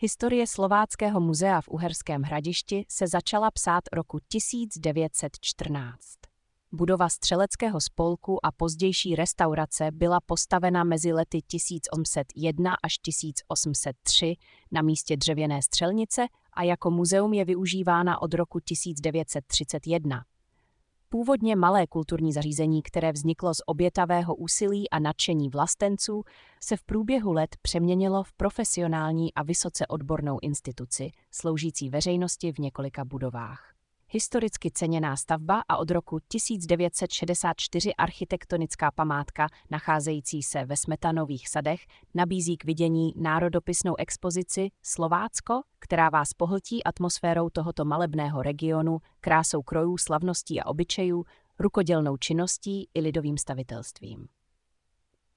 Historie Slováckého muzea v Uherském Hradišti se začala psát roku 1914. Budova střeleckého spolku a pozdější restaurace byla postavena mezi lety 1801 až 1803 na místě dřevěné střelnice a jako muzeum je využívána od roku 1931. Původně malé kulturní zařízení, které vzniklo z obětavého úsilí a nadšení vlastenců, se v průběhu let přeměnilo v profesionální a vysoce odbornou instituci, sloužící veřejnosti v několika budovách. Historicky ceněná stavba a od roku 1964 architektonická památka nacházející se ve Smetanových sadech nabízí k vidění národopisnou expozici Slovácko, která vás pohltí atmosférou tohoto malebného regionu, krásou krojů, slavností a obyčejů, rukodělnou činností i lidovým stavitelstvím.